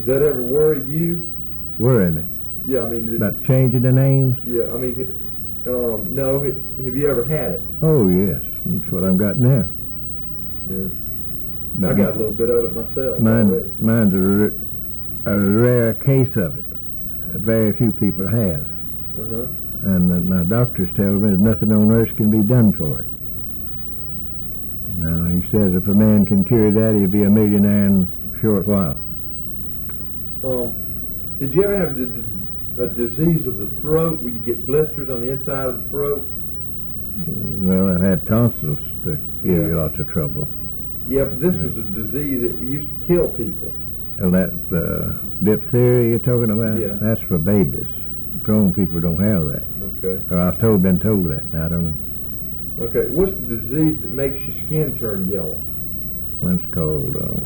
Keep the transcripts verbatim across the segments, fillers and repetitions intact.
Has that ever worried you? Worry me. Yeah, I mean... About changing the names? Yeah, I mean, um, no, have you ever had it? Oh, yes. That's what I've got now. Yeah. But I got a little bit of it myself mine, already. Mine's a, a rare case of it. Very few people has. Uh-huh. And uh, my doctors tell me there's nothing on earth can be done for it. Now, he says if a man can cure that, he'll be a millionaire in a short while. Um, did you ever have a, a disease of the throat where you get blisters on the inside of the throat? Well, I had tonsils to give Yeah. you lots of trouble. Yeah, but this was a disease that used to kill people. Well, that uh, diphtheria you're talking about? Yeah. That's for babies. Grown people don't have that. Okay. Or I've told, been told that. I don't know. Okay, what's the disease that makes your skin turn yellow? One's called, uh,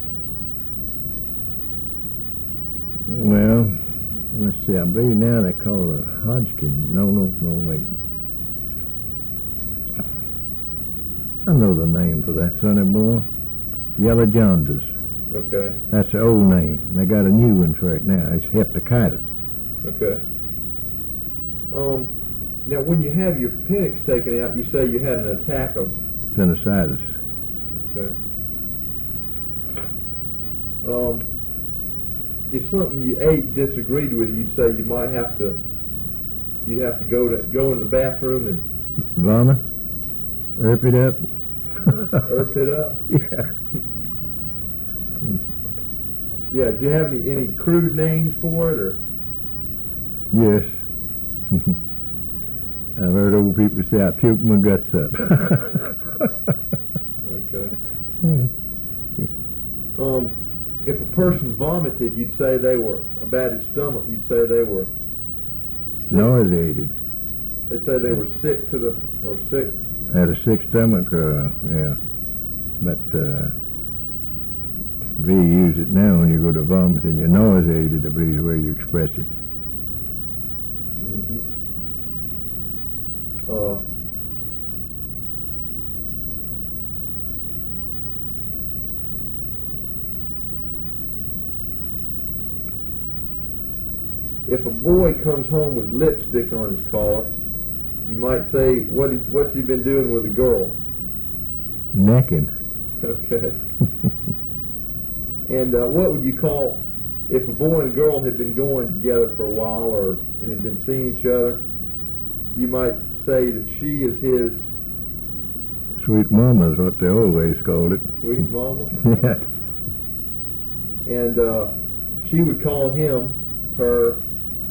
well, let's see, I believe now they call it Hodgkin. No, no, no, wait. I know the name for that, sonny boy. Yellow jaundice. Okay. That's the old name. They got a new one for it now. It's hepatitis. Okay. Um, now, when you have your appendix taken out, you say you had an attack of... Appendicitis. Okay. Um, if something you ate disagreed with you, you'd say you might have to... You'd have to go to go into the bathroom and... Vomit? Erp it up? Erp it up? Yeah. Yeah, do you have any, any crude names for it, or? Yes. I've heard old people say I puked my guts up. Okay. Um, if a person vomited, you'd say they were about his stomach. You'd say they were sick. Nauseated. They'd say they were sick to the or sick. Had a sick stomach, uh, yeah. But uh, we use it now when you go to vomit and you're nauseated, I believe is the way you express it. Mm-hmm. Uh, if a boy comes home with lipstick on his collar, you might say, "What? He, what's he been doing with a girl?" Necking. Okay. And uh, what would you call if a boy and a girl had been going together for a while or had been seeing each other? You might say that she is his Sweet mama is what they always called it. sweet mama. Yeah. And uh, she would call him her.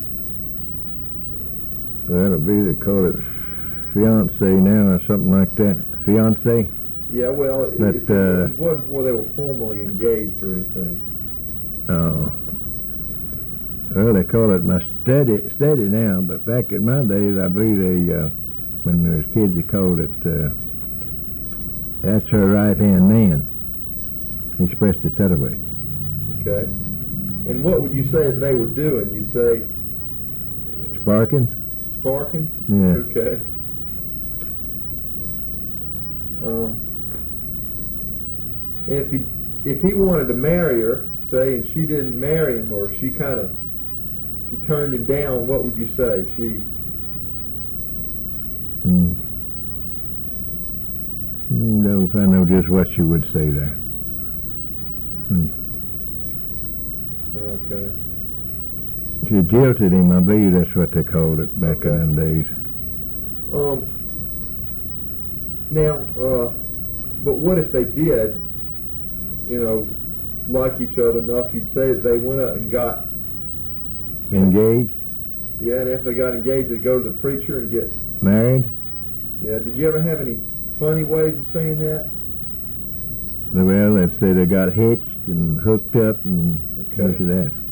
Well, it'll be, they call it fiance now or something like that. Fiance? Yeah, well, it, But, it, uh, it wasn't before they were formally engaged or anything. Oh. Well, they call it my steady, steady now, but back in my days, I believe they, uh, when there was kids, they called it, uh, that's her right-hand man. He expressed it that way. Okay. And what would you say that they were doing? You'd say Sparking? sparking? Yeah. Okay. Um, if he if he wanted to marry her, say, and she didn't marry him, or she kind of she turned him down, what would you say? She Mm. No, if I know just what you would say there. Hmm. okay. She jilted him, I believe that's what they called it back Okay. in them days. Um. Now, uh, but what if they did, you know, like each other enough? You'd say that they went up and got Engaged? yeah, and if they got engaged, they'd go to the preacher and get Married? yeah. Did you ever have any funny ways of saying that? Well, they'd say they got hitched and hooked up and Okay. much of that.